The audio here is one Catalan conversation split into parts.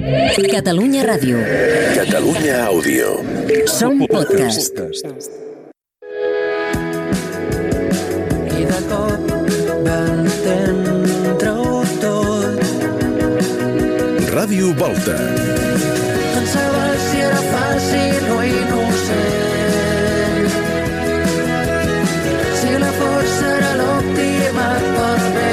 Catalunya Ràdio. Catalunya Àudio. Som podcast. I de cop va entendre-ho tot. Ràdio Volta. Pensava si era fàcil o innocent, si la força era l'òptima per bé.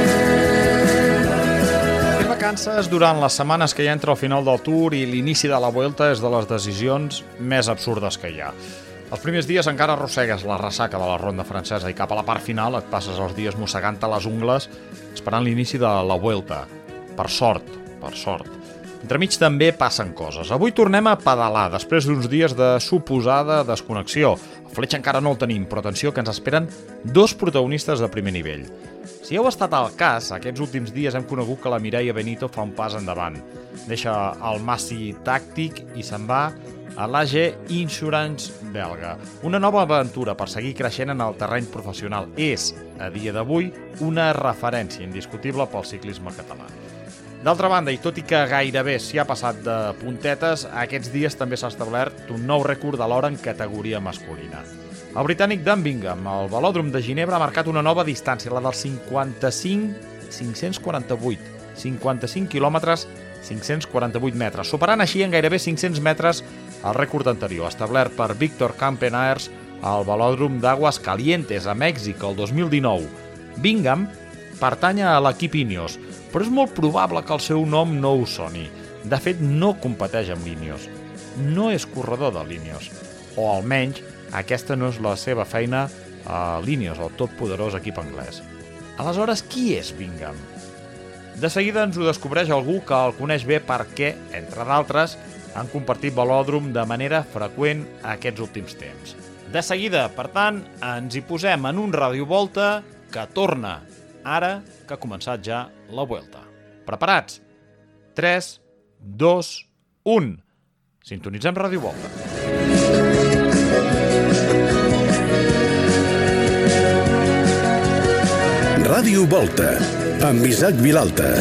Fer vacances durant les setmanes que hi ha entre el final del Tour i l'inici de la Vuelta és de les decisions més absurdes que hi ha. Els primers dies encara arrossegues la ressaca de la ronda francesa i cap a la part final et passes els dies mossegant-te les ungles esperant l'inici de la Vuelta. Per sort. Entremig també passen coses. Avui tornem a pedalar després d'uns dies de suposada desconnexió. El Fletxa encara no el tenim, però atenció que ens esperen dos protagonistes de primer nivell. Si heu estat al cas, aquests últims dies hem conegut que la Mireia Benito fa un pas endavant. Deixa el Massi tàctic i se'n va a l'AG Insurance belga. Una nova aventura per seguir creixent en el terreny professional. És, a dia d'avui, una referència indiscutible pel ciclisme català. D'altra banda, i tot i que gairebé s'hi ha passat de puntetes, aquests dies també s'ha establert un nou rècord de l'hora en categoria masculina. El britànic Dan Bingham, al velòdrom de Ginebra, ha marcat una nova distància, la dels 55 quilòmetres, 548 metres, superant així en gairebé 500 metres el rècord anterior, establert per Víctor Campenaerts al velòdrom d'Aguas Calientes, a Mèxic, el 2019. Bingham pertany a l'equip Ineos, però és molt probable que el seu nom no us soni. De fet, no competeix amb l'Ineos. No és corredor de l'Ineos. O almenys, aquesta no és la seva feina a l'Ineos, el totpoderós equip anglès. Aleshores, qui és Bingham? De seguida ens ho descobreix algú que el coneix bé perquè, entre d'altres, han compartit velòdrom de manera freqüent aquests últims temps. De seguida, per tant, ens hi posem en un Ràdio Volta que torna ara que ha començat ja la Vuelta. Preparats? 3, 2, 1. Sintonitzem Ràdio Volta. Ràdio Volta, amb Isaac Vilalta.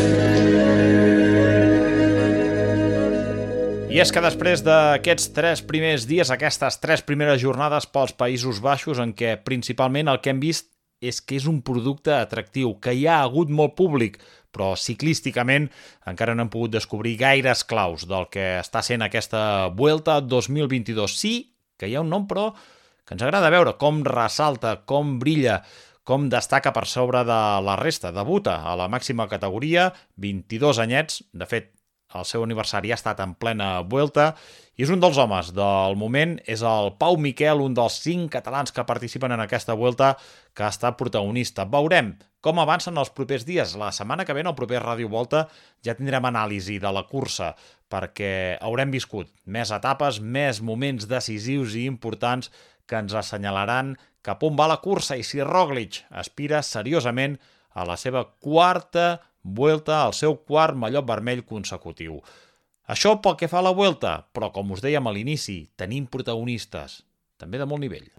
I és que després d'aquests 3 primers dies, aquestes 3 primeres jornades pels Països Baixos, en què principalment el que hem vist és que és un producte atractiu, que hi ha hagut molt públic, però ciclísticament encara no hem pogut descobrir gaires claus del que està sent aquesta Vuelta 2022. Sí que hi ha un nom, però que ens agrada veure com ressalta, com brilla, com destaca per sobre de la resta. Debuta a la màxima categoria, 22 anyets, de fet, el seu aniversari ha estat en plena Vuelta, i és un dels homes del moment, és el Pau Miquel, un dels 5 catalans que participen en aquesta Vuelta, que ha estat protagonista. Veurem com avancen els propers dies. La setmana que ve, en el proper Ràdio Volta, ja tindrem anàlisi de la cursa, perquè haurem viscut més etapes, més moments decisius i importants que ens assenyalaran cap on va la cursa i si Roglic aspira seriosament a la seva quarta Vuelta, al seu quart mallot vermell consecutiu. Això pel que fa a la Vuelta, però com us dèiem a l'inici, tenim protagonistes, també de molt nivell.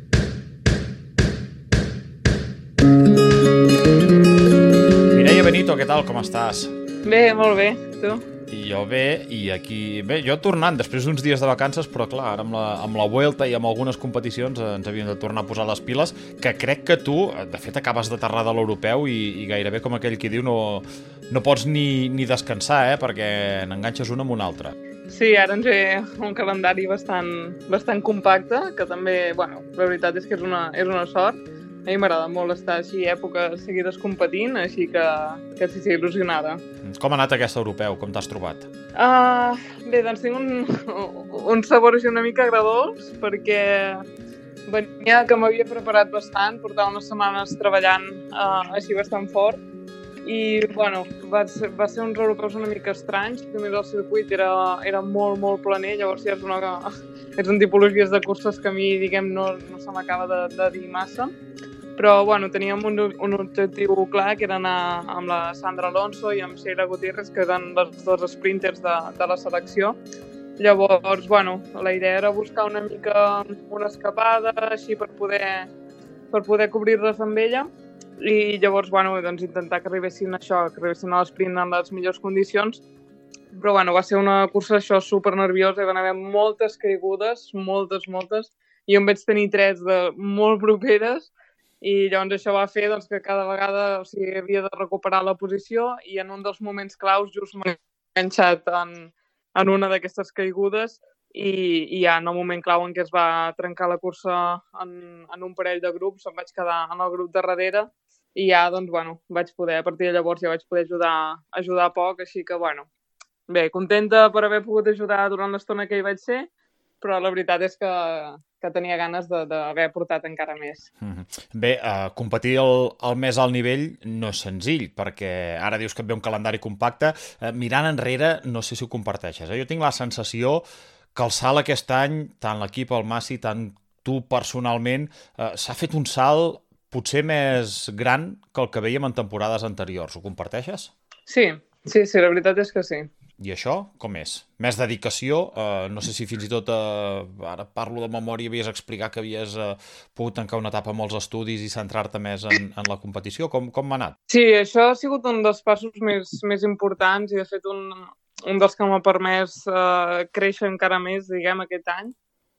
Mireia Benito, què tal, com estàs? Bé, molt bé, tu? I jo bé, i aquí... Bé, jo tornant després d'uns dies de vacances, però clar, ara amb la Vuelta i amb algunes competicions ens havíem de tornar a posar les piles, que crec que tu, de fet, acabes d'aterrar de l'europeu i gairebé, com aquell qui diu, no pots ni descansar, perquè n'enganxes una amb una altra. Sí, ara ens ve un calendari bastant compacte, que també, bueno, la veritat és que és una sort. A mi m'agrada molt estar així èpoques seguides competint, així que sí, il·lusionada. Com ha anat aquest europeu? Com t'has trobat? Bé, doncs tinc un sabor així una mica agredolç, perquè venia que m'havia preparat bastant, portava unes setmanes treballant així bastant fort, i bueno, va ser uns europeus una mica estranys. Primer el circuit era molt, molt planer, llavors ja és una tipologia de curses que a mi, diguem, no se m'acaba de dir massa. Però, bueno, teníem un objectiu clar, que era anar amb la Sandra Alonso i amb Sheila Gutiérrez, que eren les dos sprinters de la selecció. Llavors, bueno, la idea era buscar una mica una escapada, així per poder cobrir-les amb ella. I llavors, bueno, doncs intentar que arribessin a l'esprint en les millors condicions. Però bueno, va ser una cursa això super nerviosa, hi van haver moltes caigudes, moltes, i jo em vaig tenir 3 de molt properes, i llavors això va fer doncs, que cada vegada havia de recuperar la posició, i en un dels moments claus just m'he enganxat en una d'aquestes caigudes, i ja en el moment clau en què es va trencar la cursa en un parell de grups, em vaig quedar en el grup de darrere, i ja, doncs, bueno, vaig poder, a partir de llavors ja vaig poder ajudar poc, així que, bueno, bé, contenta per haver pogut ajudar durant l'estona que hi vaig ser, però la veritat és que tenia ganes d'haver portat encara més. Bé, competir al més alt nivell no és senzill, perquè ara dius que et ve un calendari compacte. Mirant enrere, no sé si ho comparteixes. Jo tinc la sensació que el salt aquest any, tant l'equip, el Massi, tant tu personalment, s'ha fet un salt potser més gran que el que veiem en temporades anteriors. Ho comparteixes? Sí, la veritat és que sí. I això, com és? Més dedicació? No sé si fins i tot, ara parlo de memòria, havies explicat que havies pogut tancar una etapa amb els estudis i centrar-te més en la competició. Com m'ha anat? Sí, això ha sigut un dels passos més importants i, de fet, un dels que m'ha permès créixer encara més, diguem, aquest any.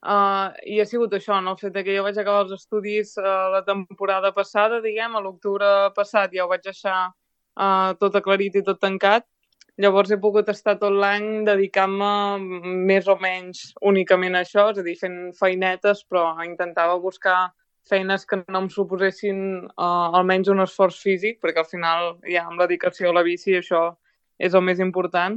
I ha sigut això, no? El fet que jo vaig acabar els estudis la temporada passada, diguem, a l'octubre passat ja ho vaig deixar tot aclarit i tot tancat. Llavors he pogut estar tot l'any dedicant-me més o menys únicament a això, és a dir, fent feinetes, però intentava buscar feines que no em suposessin almenys un esforç físic, perquè al final ja amb la dedicació a la bici això és el més important.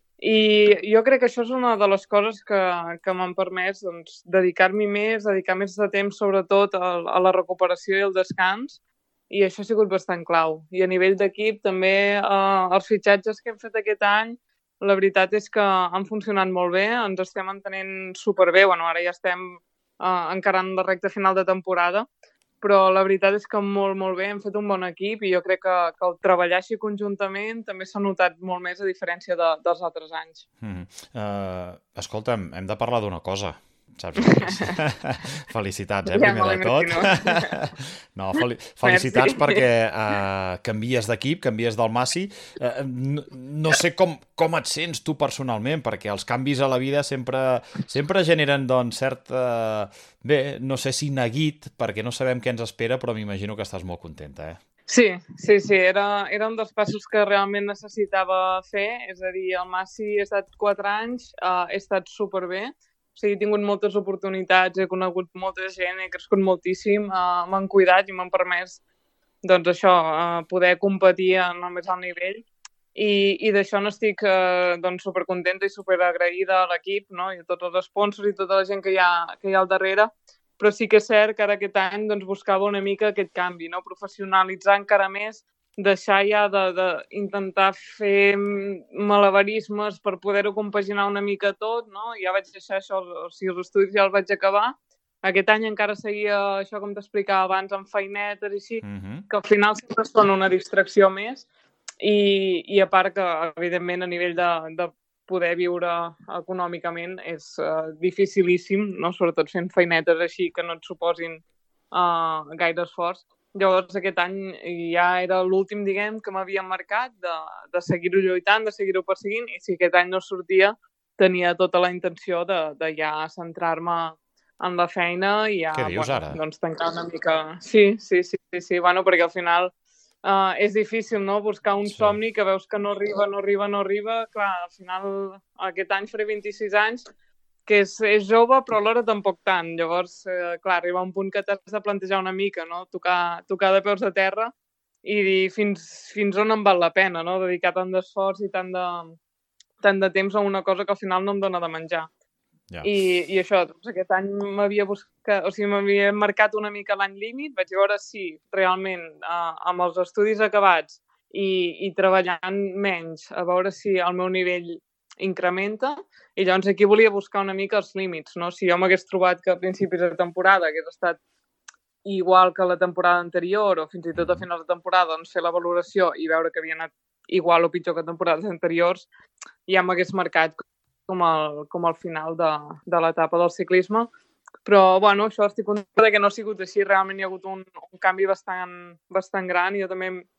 I jo crec que això és una de les coses que m'han permès doncs, dedicar-m'hi més, dedicar més de temps sobretot a la recuperació i al descans, i això ha sigut bastant clau. I a nivell d'equip també els fitxatges que hem fet aquest any, la veritat és que han funcionat molt bé, ens estem entenent superbé, bueno, ara ja estem encarant la recta final de temporada, però la veritat és que molt, molt bé, hem fet un bon equip i jo crec que el treballar així conjuntament també s'ha notat molt més a diferència dels altres anys. Escolta'm, hem de parlar d'una cosa. Saps? Felicitats, primer de tot. No, felicitats perquè canvies d'equip, canvies del Massi. No sé com et sents tu personalment, perquè els canvis a la vida sempre generen doncs cert... Bé, no sé si neguit, perquè no sabem què ens espera, però m'imagino que estàs molt contenta, Sí, era un dels passos que realment necessitava fer, és a dir, el Massi he estat 4 anys, he estat superbé, o sigui, he tingut moltes oportunitats, he conegut molta gent, he crescut moltíssim, m'han cuidat i m'han permès doncs això, poder competir en el més alt nivell i d'això n'estic doncs, supercontenta i superagraïda a l'equip, no? I a tots els sponsors i tota la gent que hi ha al darrere, però sí que és cert que ara aquest any doncs, buscava una mica aquest canvi, no? Professionalitzar encara més, deixar ja d'intentar fer malabarismes per poder-ho compaginar una mica tot, no? Ja vaig deixar això, o sigui, els estudis ja els vaig acabar. Aquest any encara seguia això, com t'explicava abans, amb feinetes i així, que al final sempre són una distracció més. I a part que, evidentment, a nivell de poder viure econòmicament és dificilíssim, no? Sobretot fent feinetes així que no et suposin gaire esforç. Llavors, aquest any ja era l'últim, diguem, que m'havia marcat de seguir-ho lluitant, de seguir-ho perseguint, i si aquest any no sortia, tenia tota la intenció de ja centrar-me en la feina i ja... Què dius ara? Doncs tancar una mica... Sí, bueno, perquè al final és difícil, no?, buscar un somni que veus que no arriba. Clar, al final aquest any faré 26 anys, que és jove, però alhora tampoc tant. Llavors, clar, arriba un punt que t'has de plantejar una mica, no? Tocar de peus a terra i dir fins on em val la pena, no? Dedicar tant d'esforç i tant de temps a una cosa que al final no em dona de menjar. Yeah. I això, doncs aquest any m'havia marcat una mica l'any límit, vaig veure si realment amb els estudis acabats i treballant menys, a veure si el meu nivell incrementa, i llavors aquí volia buscar una mica els límits, no? Si jo m'hagués trobat que a principis de temporada hagués estat igual que la temporada anterior o fins i tot a finals de temporada, doncs fer la valoració i veure que havia anat igual o pitjor que temporades anteriors, ja m'hagués marcat com al final de l'etapa del ciclisme. Però, bueno, això estic contenta que no ha sigut així. Realment hi ha hagut un canvi bastant gran i jo també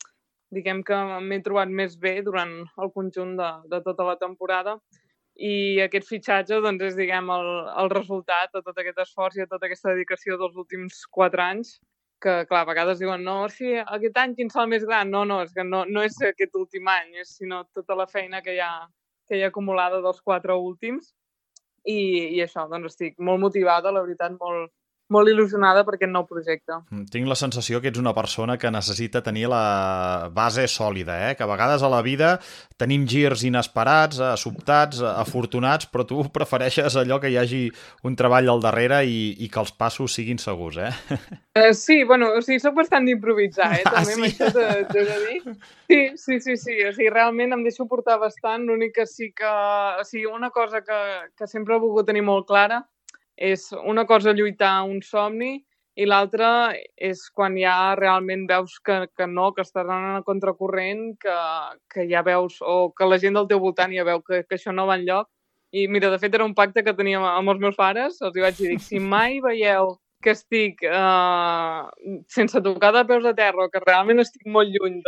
diguem que m'he trobat més bé durant el conjunt de tota la temporada, i aquest fitxatge doncs, és diguem, el resultat de tot aquest esforç i de tota aquesta dedicació dels últims 4 anys, que clar, a vegades diuen, no, sí, aquest any quin serà el més gran? No, és que no és aquest últim any, sinó tota la feina que hi ha acumulada dels 4 últims, i això, doncs estic molt motivada, la veritat, molt il·lusionada per aquest nou projecte. Tinc la sensació que ets una persona que necessita tenir la base sòlida, que a vegades a la vida tenim girs inesperats, sobtats, afortunats, però tu prefereixes allò que hi hagi un treball al darrere i que els passos siguin segurs, Sí, bueno, o sigui, soc bastant d'improvisar, també amb això t'he de dir. Sí, o sigui, realment em deixo portar bastant, l'únic que sí que... O sigui, una cosa que sempre he volgut tenir molt clara és una cosa lluitar un somni i l'altra és quan ja realment veus que no, que estàs anant a contracorrent, que ja veus, o que la gent del teu voltant ja veu que això no va enlloc. I mira, de fet era un pacte que teníem amb els meus pares, els vaig dir, si mai veieu que estic sense tocar de peus a terra o que realment estic molt lluny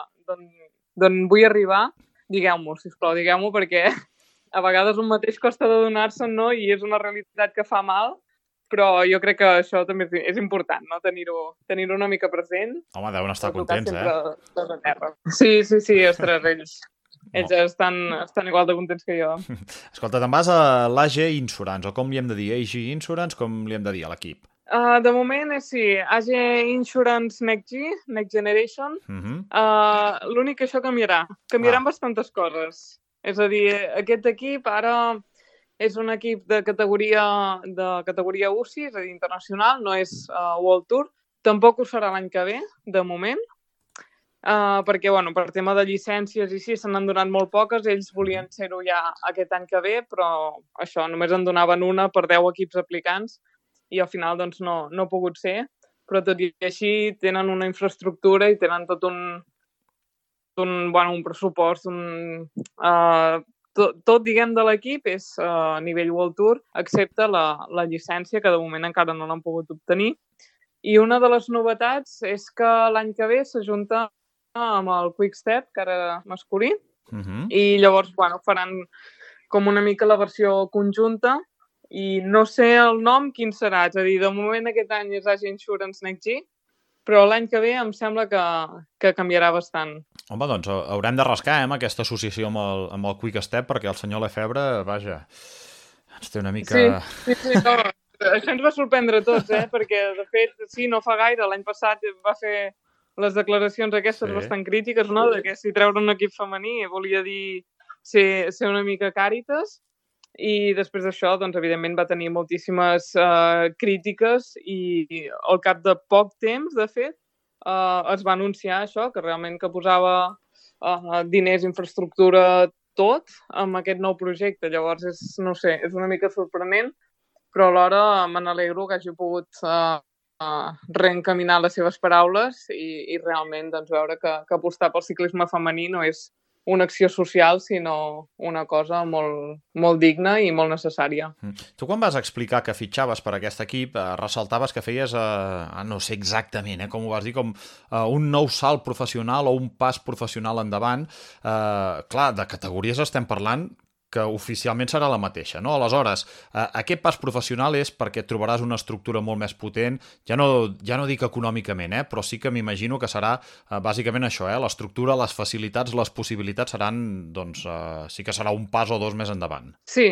d'on vull arribar, digueu-m'ho, sisplau, digueu-m'ho, perquè a vegades un mateix costa de donar-se'n, no? I és una realitat que fa mal, però jo crec que això també és important, no? Tenir-ho una mica present. Home, deuen estar contents, a terra. Sí, ostres, ells estan igual de contents que jo. Escolta, te'n vas a l'AG Insurance, o com li hem de dir? AG Insurance, com li hem de dir a l'equip? De moment és sí, AG Insurance Next Generation. L'únic que això canviaran bastantes coses. És a dir, aquest equip ara és un equip de categoria UCI, és a dir, internacional, no és World Tour. Tampoc ho serà l'any que ve, de moment, perquè, bueno, per tema de llicències i sí, se n'han donat molt poques, ells volien ser-ho ja aquest any que ve, però això, només en donaven una per 10 equips aplicants i al final doncs no ha pogut ser, però tot i així tenen una infraestructura i tenen tot un pressupost, tot, diguem, de l'equip és a nivell World Tour, excepte la llicència, que de moment encara no l'han pogut obtenir. I una de les novetats és que l'any que ve s'ajunta amb el Quick Step, que ara masculí, i llavors faran com una mica la versió conjunta, i no sé el nom quin serà, és a dir, de moment aquest any és AG Insurance Next G, però l'any que ve em sembla que canviarà bastant. Home, doncs haurem de rascar amb aquesta associació amb el Quick Step, perquè el senyor Lefebvre, vaja, ens té una mica... Sí, no, això ens va sorprendre a tots, perquè de fet, sí, no fa gaire, l'any passat va fer les declaracions aquestes bastant crítiques, no?, de que si treure un equip femení volia dir ser una mica Càritas, i després d'això, doncs, evidentment, va tenir moltíssimes crítiques i al cap de poc temps, de fet, es va anunciar això, que realment que posava diners, infraestructura, tot, amb aquest nou projecte. Llavors, és una mica sorprenent, però alhora me n'alegro que hagi pogut reencaminar les seves paraules i realment doncs, veure que apostar pel ciclisme femení no és una acció social, sinó una cosa molt, molt digna i molt necessària. Tu quan vas explicar que fitxaves per aquest equip, ressaltaves que feies, no sé exactament com ho vas dir, com un nou salt professional o un pas professional endavant. Clar, de categories estem parlant que oficialment serà la mateixa, no? Aleshores, aquest pas professional és perquè trobaràs una estructura molt més potent, ja no dic econòmicament, però sí que m'imagino que serà bàsicament això, l'estructura, les facilitats, les possibilitats seran, doncs, sí que serà un pas o dos més endavant. Sí,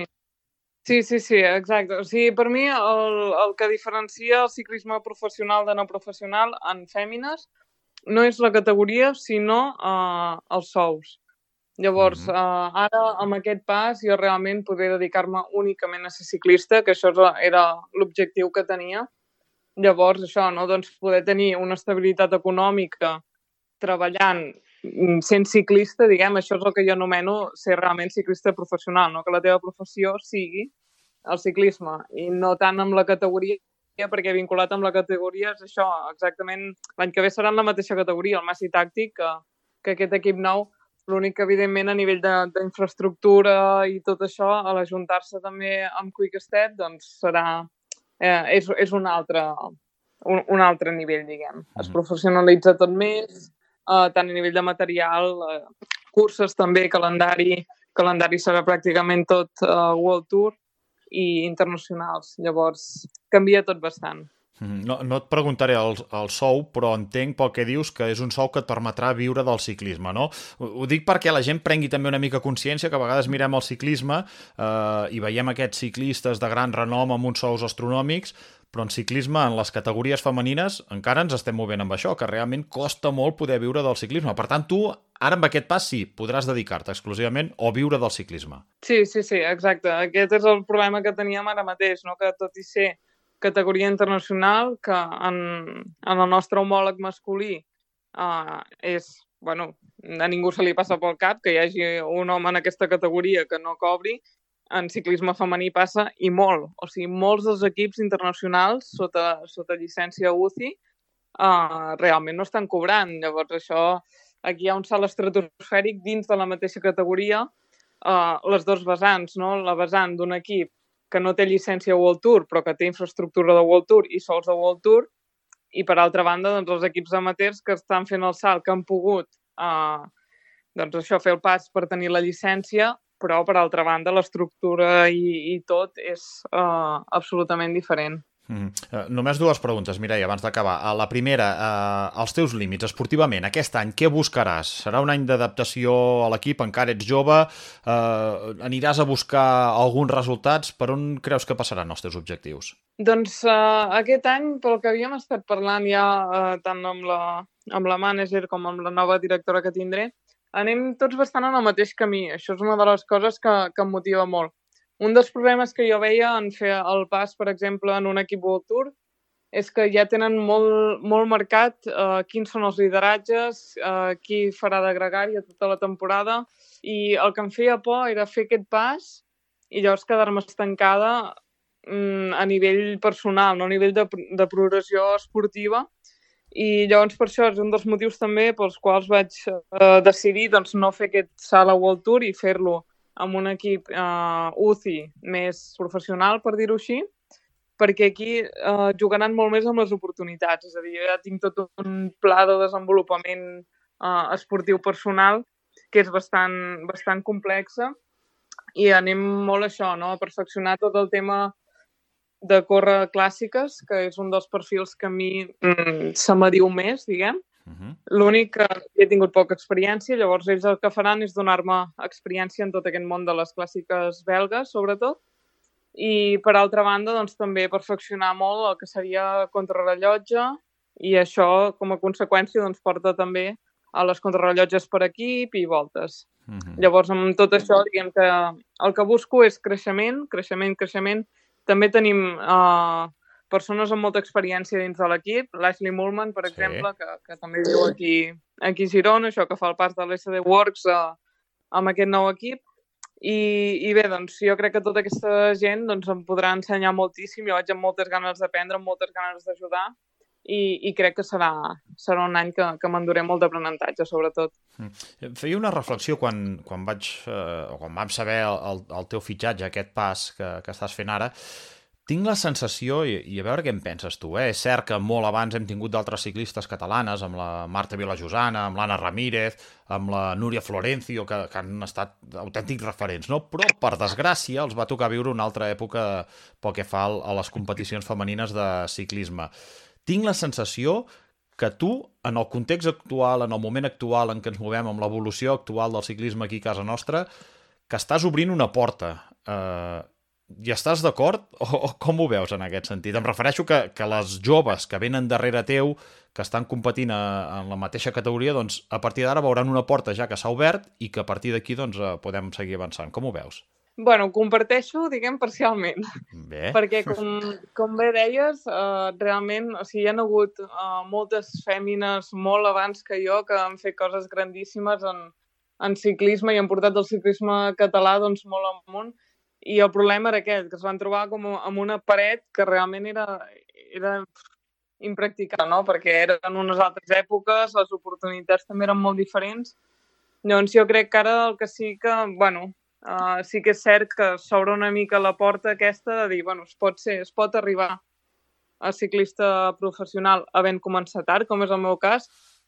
exacte. O sigui, per mi el que diferencia el ciclisme professional de no professional en fèmines no és la categoria, sinó els sous. Llavors, ara, amb aquest pas, jo realment podré dedicar-me únicament a ser ciclista, que això era l'objectiu que tenia. Llavors, això, no? Doncs poder tenir una estabilitat econòmica treballant sent ciclista, diguem, això és el que jo anomeno ser realment ciclista professional, no? Que la teva professió sigui el ciclisme i no tant amb la categoria, perquè vinculat amb la categoria és això, exactament, l'any que ve serà en la mateixa categoria, el Massi Tàctic, que aquest equip nou. L'únic que, evidentment, a nivell d'infraestructura i tot això, a l'ajuntar-se també amb Quick Step, doncs és un altre nivell, diguem. Es professionalitza tot més, tant a nivell de material, curses també, calendari serà pràcticament tot World Tour i internacionals. Llavors, canvia tot bastant. No et preguntaré el sou, però entenc pel que dius que és un sou que et permetrà viure del ciclisme, no? Ho dic perquè la gent prengui també una mica consciència que a vegades mirem el ciclisme i veiem aquests ciclistes de gran renom amb uns sous astronòmics, però en ciclisme, en les categories femenines, encara ens estem movent amb això, que realment costa molt poder viure del ciclisme. Per tant, tu, ara amb aquest pas, sí, podràs dedicar-te exclusivament o viure del ciclisme. Sí, exacte. Aquest és el problema que teníem ara mateix, no? Que tot i ser categoria internacional, que en el nostre homòleg masculí és, bueno, a ningú se li passa pel cap que hi hagi un home en aquesta categoria que no cobri, en ciclisme femení passa i molt. O sigui, molts dels equips internacionals sota llicència UCI realment no estan cobrant. Llavors, això, aquí hi ha un salt estratosfèric dins de la mateixa categoria, les dos vessants, no? La vessant d'un equip que no té llicència World Tour, però que té infraestructura de World Tour i sols de World Tour, i per altra banda, doncs, els equips amateurs que estan fent el salt, que han pogut doncs això, fer el pas per tenir la llicència, però per altra banda l'estructura i tot és absolutament diferent. Només dues preguntes, Mireia, abans d'acabar. La primera, els teus límits esportivament, aquest any què buscaràs? Serà un any d'adaptació a l'equip, encara ets jove, aniràs a buscar alguns resultats, per on creus que passaran els teus objectius? Doncs aquest any, pel que havíem estat parlant ja tant amb la mànager com amb la nova directora que tindré, anem tots bastant en el mateix camí. Això és una de les coses que em motiva molt. Un dels problemes que jo veia en fer el pas, per exemple, en un equip World Tour, és que ja tenen molt marcat quins són els lideratges, qui farà de gregari a tota la temporada, i el que em feia por era fer aquest pas i llavors quedar-me estancada a nivell personal, no a nivell de progressió esportiva. I llavors per això és un dels motius també pels quals vaig decidir doncs, no fer aquest salt a World Tour i fer-lo amb un equip UCI més professional, per dir-ho així, perquè aquí jugaran molt més amb les oportunitats. És a dir, jo ja tinc tot un pla de desenvolupament esportiu personal que és bastant complexa i anem molt a això, no? A perfeccionar tot el tema de córrer clàssiques, que és un dels perfils que a mi se m'adiu més, diguem. L'únic que he tingut poca experiència, llavors ells el que faran és donar-me experiència en tot aquest món de les clàssiques belgues, sobretot, i per altra banda doncs, també perfeccionar molt el que seria contrarrellotge i això com a conseqüència doncs, porta també a les contrarrellotges per equip i voltes. Llavors amb tot això diguem que el que busco és creixement. També tenim persones amb molta experiència dins de l'equip, l'Ashley Mullman, per exemple, que també viu aquí a Girona, això que fa el pas de l'SD Works amb aquest nou equip. I bé, doncs, jo crec que tota aquesta gent doncs, em podrà ensenyar moltíssim. Jo vaig amb moltes ganes d'aprendre, amb moltes ganes d'ajudar i crec que serà un any que m'enduré molt d'aprenentatge, sobretot. Feia una reflexió quan vam saber el teu fitxatge, aquest pas que estàs fent ara. Tinc la sensació, i a veure què en penses tu, és cert que molt abans hem tingut d'altres ciclistes catalanes, amb la Marta Vilajosana, amb l'Anna Ramírez, amb la Núria Florencio, que han estat autèntics referents, no? Però, per desgràcia, els va tocar viure una altra època pel que fa a les competicions femenines de ciclisme. Tinc la sensació que tu, en el context actual, en el moment actual en què ens movem, amb l'evolució actual del ciclisme aquí a casa nostra, que estàs obrint una porta. I estàs d'acord o com ho veus en aquest sentit? Em refereixo que les joves que venen darrere teu, que estan competint en la mateixa categoria, doncs a partir d'ara veuran una porta ja que s'ha obert i que a partir d'aquí doncs, podem seguir avançant. Com ho veus? Bueno, comparteixo, diguem, parcialment. Bé. Perquè, com bé deies, realment o sigui, hi ha hagut moltes fèmines molt abans que jo que han fet coses grandíssimes en ciclisme i han portat el ciclisme català doncs, molt amunt. I el problema era aquest, que es van trobar com amb una paret que realment era impracticable, no? Perquè eren unes altres èpoques, les oportunitats també eren molt diferents. Llavors jo crec que ara el que sí que, sí que és cert que s'obre una mica la porta aquesta de dir, es pot arribar a ciclista professional havent començat tard, com és el meu cas,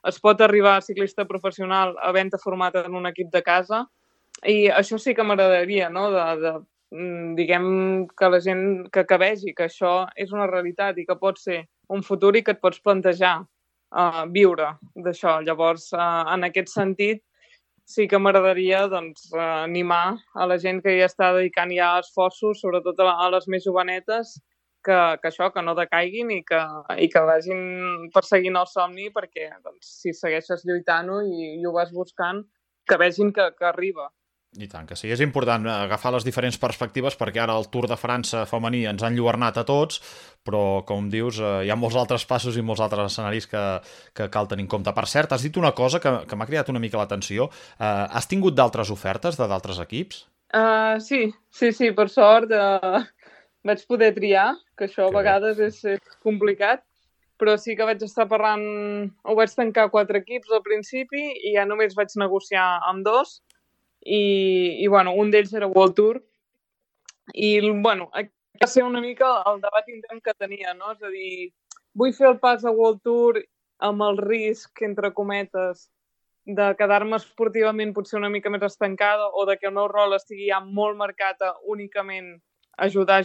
es pot arribar a ciclista professional havent-te format en un equip de casa, i això sí que m'agradaria, no?, diguem que la gent que vegi que això és una realitat i que pot ser un futur i que et pots plantejar viure d'això. Llavors, en aquest sentit, sí que m'agradaria animar a la gent que hi està dedicant ja esforços, sobretot a les més jovenetes, que no decaiguin i que vagin perseguint el somni, perquè si segueixes lluitant-ho i ho vas buscant, que vegin que arriba. I tant, que sí. És important agafar les diferents perspectives, perquè ara el Tour de França femení ens han enlluernat a tots, però, com dius, hi ha molts altres passos i molts altres escenaris que cal tenir en compte. Per cert, has dit una cosa que m'ha cridat una mica l'atenció. Has tingut d'altres ofertes de d'altres equips? Sí, per sort vaig poder triar, que això a vegades és complicat, però sí que vaig estar parlant, ho vaig tancar 4 equips al principi i ja només vaig negociar amb 2, i un d'ells era World Tour, i va ser una mica el debat intern que tenia, no? És a dir, vull fer el pas a World Tour amb el risc, entre cometes, de quedar-me esportivament potser una mica més estancada o de que el meu rol estigui ja molt marcat a únicament ajudar,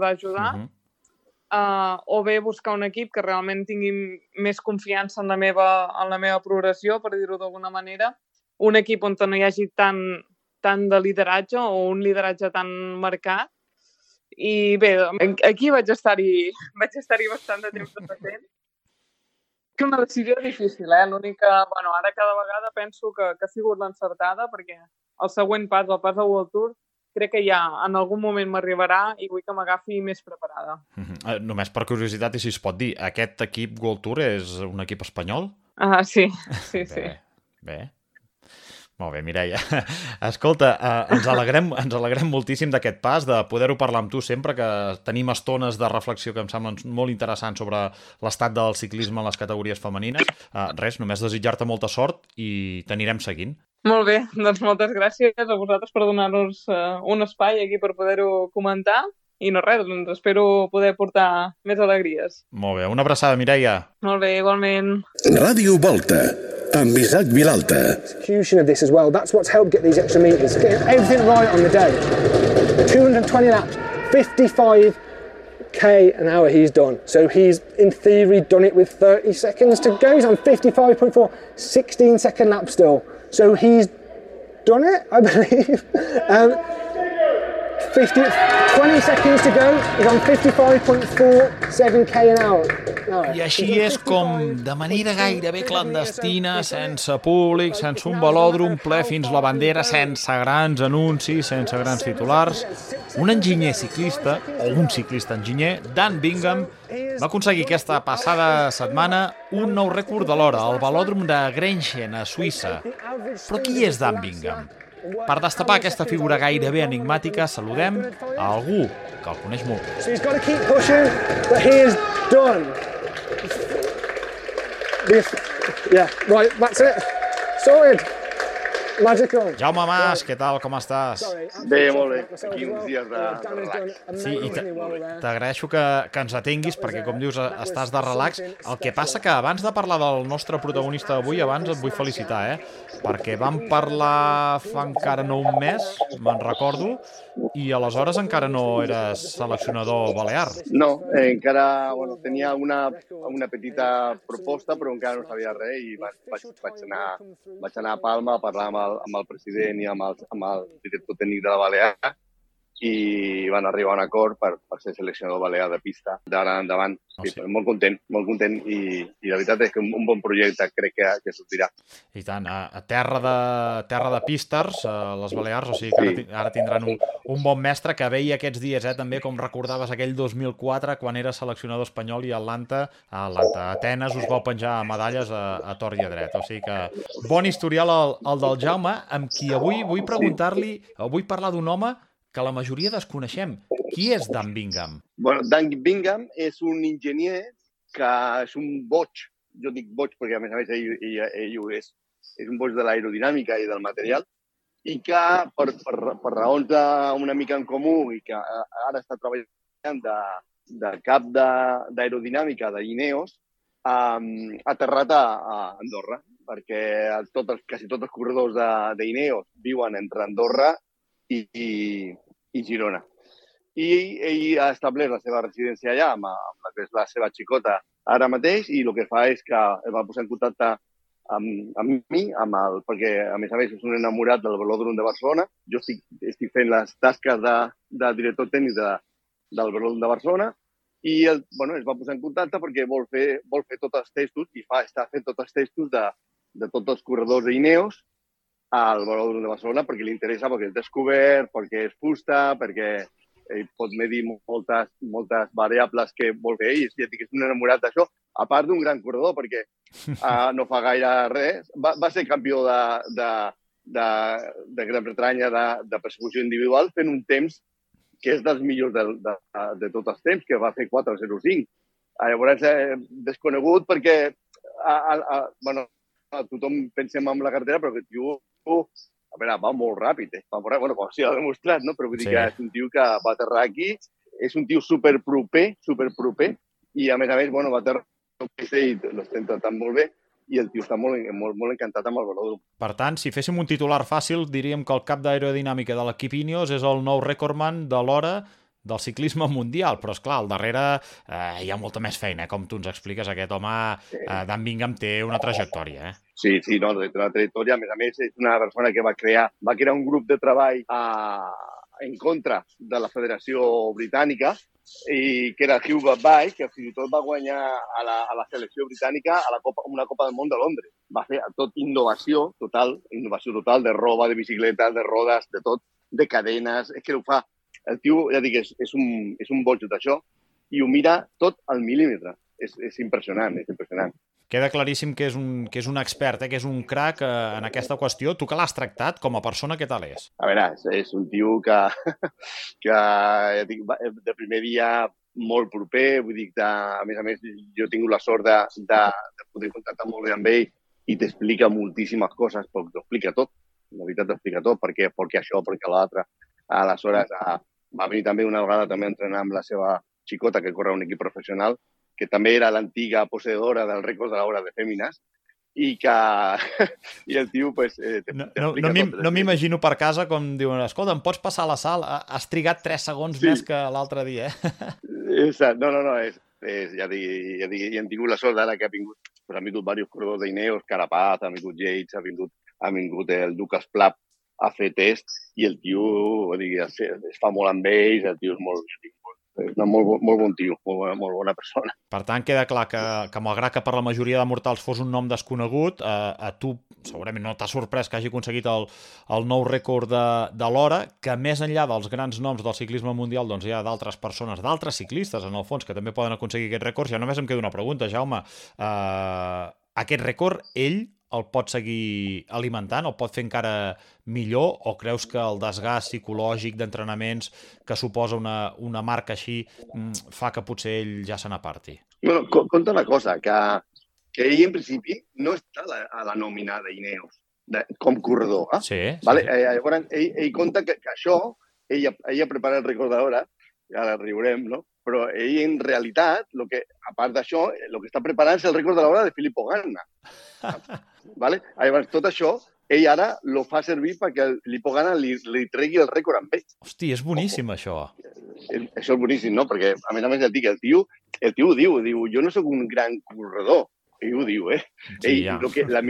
o bé buscar un equip que realment tingui més confiança en la meva progressió, per dir-ho d'alguna manera, un equip on no hi hagi tant de lideratge o un lideratge tan marcat. I bé, aquí vaig estar-hi bastant de temps debatent. És una decisió difícil, l'únic que, ara cada vegada penso que ha sigut l'encertada, perquè el següent pas, el pas al World Tour, crec que ja en algun moment m'arribarà i vull que m'agafi més preparada. Només per curiositat, i si es pot dir, aquest equip World Tour és un equip espanyol? Sí. Bé. Molt bé, Mireia. Escolta, ens alegrem moltíssim d'aquest pas, de poder-ho parlar amb tu sempre, que tenim estones de reflexió que em semblen molt interessants sobre l'estat del ciclisme en les categories femenines. Res, només desitjar-te molta sort i t'anirem seguint. Molt bé, doncs moltes gràcies a vosaltres per donar-nos un espai aquí per poder-ho comentar. I no res, doncs espero poder portar més alegries. Molt bé, una abraçada, Mireia. Molt bé, igualment. Ràdio Volta, amb Isaac Vilalta. Execution of this as well, that's what's helped get these extra metres, getting everything right on the day. 220 laps, 55k an hour he's done. So he's, in theory, done it with 30 seconds to go. He's on 55.4, 16-second lap still. So he's done it, I believe. 20 seconds to go, he's on 55.47k an hour. I així és com, de manera gairebé clandestina, sense públic, sense un velòdrom ple fins la bandera, sense grans anuncis, sense grans titulars, un enginyer ciclista, o un ciclista enginyer, Dan Bingham, va aconseguir aquesta passada setmana un nou rècord de l'hora, al velòdrom de Grenchen, a Suïssa. Però qui és Dan Bingham? Per destapar aquesta figura gairebé enigmàtica, saludem a algú que el coneix molt. So he's got to keep pushing, but he is done. Yeah, right, that's it. Sorted. Magical. Jaume Mas, què tal, com estàs? Bé, molt bé. Aquí uns dies de relax. Sí, i t'agraeixo que ens atenguis, perquè, com dius, estàs de relax. El que passa que abans de parlar del nostre protagonista d'avui, abans et vull felicitar, perquè vam parlar fa encara no un mes, me'n recordo, i aleshores encara no eres seleccionador balear. No, encara tenia una petita proposta, però encara no sabia res i vaig anar a Palma a parlar amb el president i amb el director tècnic de la Balear i van arribar a un acord per ser seleccionador balear de pista d'ara endavant. Sí. Molt content i la veritat és que un bon projecte crec que sortirà. I tant, a terra de písters, les Balears, o sigui que ara tindran un bon mestre que veia aquests dies, també com recordaves aquell 2004 quan era seleccionador espanyol i a Atenes us vau penjar medalles a tort i a dret. O sigui que bon historial el del Jaume, amb qui avui vull parlar d'un home que la majoria desconeixem. Qui és Dan Bingham? Dan Bingham és un enginyer que és un boig. Jo dic boig perquè, a més ell ho és. És un boig de l'aerodinàmica i del material i que, per raons una mica en comú i que ara està treballant de cap d'aerodinàmica de Ineos, aterrat a Andorra, perquè quasi tots els corredors d'Ineos viuen entre Andorra i Girona. I ell ha establert la seva residència allà amb la que és la seva xicota ara mateix, i el que fa és que es va posar en contacte amb mi, perquè a més és un enamorat del velòdrom de Barcelona. Jo estic fent les tasques de director tècnic del velòdrom de Barcelona, i es va posar en contacte perquè vol fer tots els testos, i està fent tots els testos de tots els corredors d'Ineos al velòdrom de Barcelona, perquè li interessa, perquè és descobert, perquè és fusta, perquè ell pot medir moltes variables que vol fer ell. És un enamorat d'això, a part d'un gran corredor, perquè no fa gaire res. Va ser campió de Gran Bretanya de persecució individual, fent un temps que és dels millors de tots els temps, que va fer 4:05. Llavors, desconegut perquè tothom pensem en la carretera, però que el tio va molt ràpid. Com s'hi ha demostrat, no? Però vull dir que és un tio que va aterrar aquí, és un tio superproper, i a més, va aterrar i l'estem tratant molt bé, i el tio està molt encantat amb el velòdrom. Per tant, si féssim un titular fàcil, diríem que el cap d'aerodinàmica de l'equip Ineos és el nou recordman de l'hora del ciclisme mundial, però esclar, al darrere hi ha molta més feina, com tu ens expliques. Aquest home, Dan Bingham, té una trajectòria. Sí, no, té una trajectòria. A més, és una persona que va crear un grup de treball en contra de la Federació Britànica, i que era Hugh Bye, que fins i tot va guanyar a la selecció britànica una Copa del Món de Londres. Va fer tot innovació total de roba, de bicicleta, de rodes, de tot, de cadenes. És que ho fa. El tio, ja dic, és un boig d'això, i ho mira tot al mil·límetre. És impressionant, és impressionant. Queda claríssim que és un expert, que és un crac en aquesta qüestió. Tu que l'has tractat com a persona, què tal és? A veure, és un tio que ja dic, de primer dia molt proper, vull dir que, a més, jo he tingut la sort de poder contactar molt bé amb ell, i t'explica moltíssimes coses, però t'ho explica tot. La veritat t'explica tot, perquè això, perquè l'altre. Aleshores, va venir també una vegada a entrenar amb la seva xicota, que corre un equip professional, que també era l'antiga posseïdora del rècord de l'hora de fèmines, i el tio t'explica tot. No m'imagino per casa com diuen, escolta, em pots passar a la sal? Has trigat 3 segons més que l'altre dia, No, ja dic, i hem tingut la sort d'ara que han vingut diversos corredors d'Ineos, Carapaz, ha vingut Yates, ha vingut el Lucas Plapp a fer test, i el tio es fa molt amb ells, el tio és molt bon tio, molt bona persona. Per tant, queda clar que malgrat que per la majoria de mortals fos un nom desconegut, a tu segurament no t'ha sorprès que hagi aconseguit el nou rècord de l'hora, que més enllà dels grans noms del ciclisme mundial, doncs hi ha d'altres persones, d'altres ciclistes, en el fons, que també poden aconseguir aquests rècords. Ja només em queda una pregunta, Jaume. Aquest rècord, ell el pot seguir alimentant, el pot fer encara millor, o creus que el desgast psicològic d'entrenaments que suposa una marca així fa que potser ell ja se n'aparti? Bueno, compta una cosa, que ell en principi no està a la nòmina d'Ineos com corredor. Sí. Llavors, ell compta que això, ell ha preparat el rècord d'hora, ara riurem, no? Però ell, en realitat, a part d'això, el que està preparant és el rècord de l'hora de Filippo Ganna. Llavors, tot això, ell ara lo fa servir perquè el Filippo Ganna li tregui el rècord amb ell. Hosti, és boníssim, això. Això és boníssim, no? Perquè, a més, el tio ho diu, jo no sóc un gran corredor. Ell ho diu, Sí, ja. La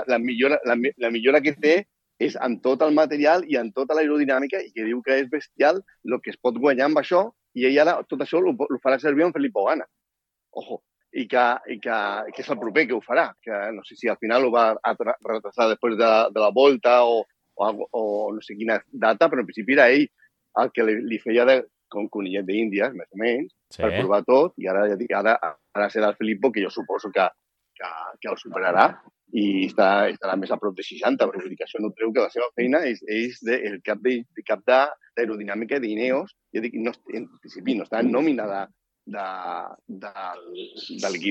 millora que té és en tot el material i en tota l'aerodinàmica, i que diu que és bestial el que es pot guanyar amb això, i ell ara tot això ho farà servir amb Filippo Ganna. Ojo, i que és el proper que ho farà, que no sé si al final ho va retrasar després de la volta o no sé quina data, però en principi era ell el que li feia com conillet d'Índies, més o menys, per provar tot, i ara serà el Filippo, que jo suposo que el superarà, i estarà més a prop de 60, però vull dir que això no treu que la seva feina és el cap d'aerodinàmica d'Ineos, ja dic, en principi no està en nòmina de l'equip.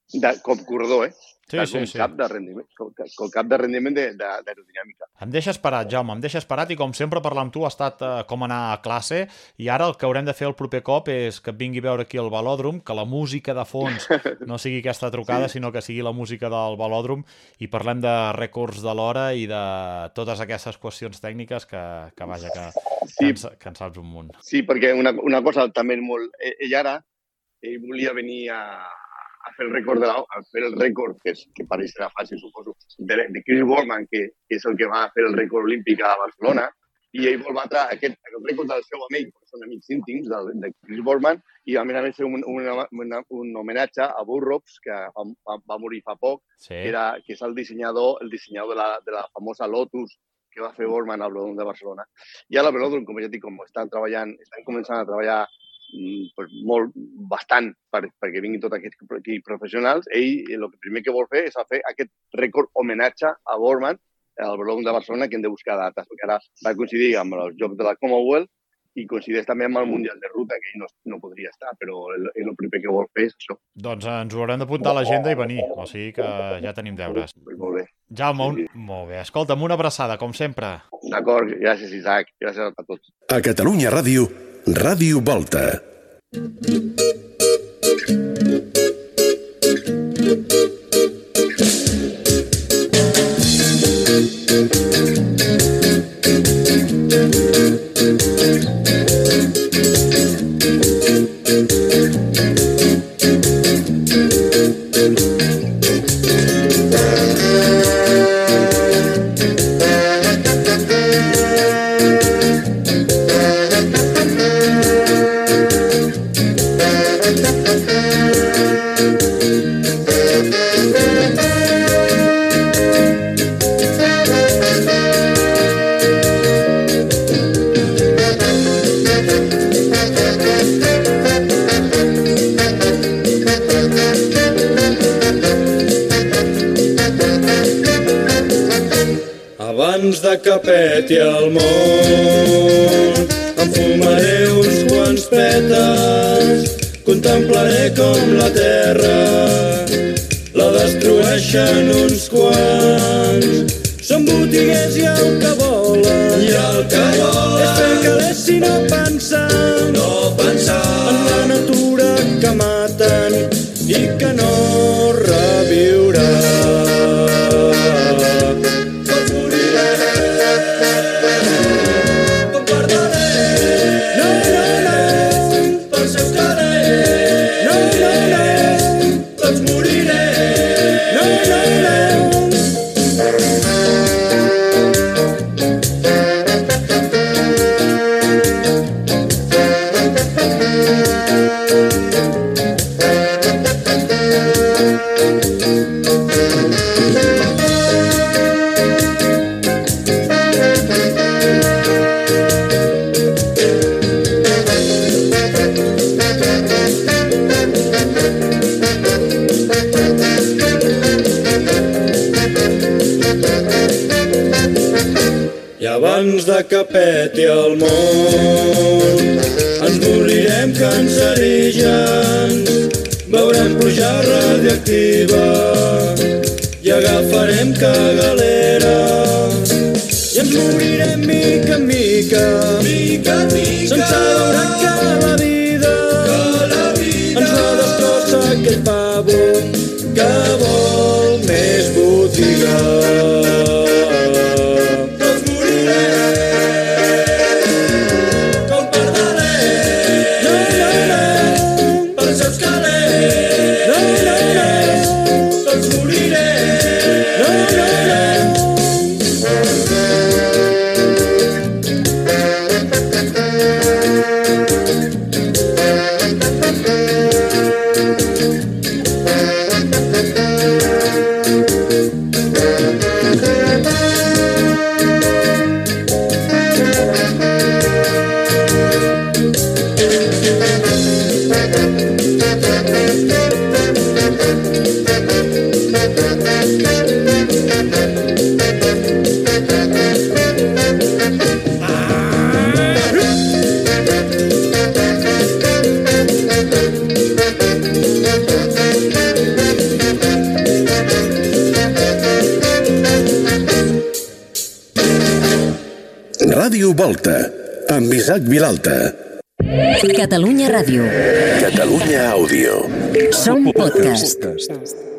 com corredor, Sí. cap de rendiment, com cap de rendiment d'aerodinàmica. Em deixes parat, Jaume, i com sempre parlar amb tu ha estat com anar a classe, i ara el que haurem de fer el proper cop és que et vingui a veure aquí al velòdrom, que la música de fons no sigui aquesta trucada, sinó que sigui la música del velòdrom, i parlem de rècords de l'hora i de totes aquestes qüestions tècniques que en saps un munt. Sí, perquè una cosa també molt... Ell volia venir a fer el rècord, que pareixerà fàcil, suposo, de Chris Boardman, que és el que va fer el rècord olímpic a Barcelona, i ell vol batre aquest rècord del seu amic, perquè són amics íntims, de Chris Boardman, i a més fer un homenatge a Burroughs, que va morir fa poc, que és el dissenyador de la famosa Lotus que va fer Boardman al Velòdrom de Barcelona. I ara el Velòdrom, com ja dic, com estan començant a treballar bastant perquè vinguin tots aquests professionals, ell el primer que vol fer és fer aquest rècord homenatge a Boardman al Velòdrom de Barcelona, que hem de buscar dates, perquè ara va coincidir amb els Jocs de la Commonwealth i coincideix també amb el Mundial de Ruta, que ell no podria estar, però el primer que vol fer és això. Doncs ens ho haurem d'apuntar a l'agenda i venir, o sigui que ja tenim deures. Molt bé. Jaume, molt bé. Escolta'm, una abraçada, com sempre. D'acord, gràcies, Isaac. Gràcies a tots. A Catalunya Ràdio, Ràdio Volta. Abans de que peti el món, em fumaré uns quants pètals, contemplaré com la terra la destrueixen uns quants. Són botiguers i el que volen, és fer calés i no pensar en la natura que maten i que no reviurà. Abans de que peti el món, ens morirem cancerígens, veurem pluja radioactiva i agafarem cagalera. I ens morirem mica en mica, sense veure que la vida ens la destrossa aquell pavo que vol més botiga. Ràdio Volta, amb Isaac Vilalta. Catalunya Ràdio. Catalunya Àudio. Som podcast.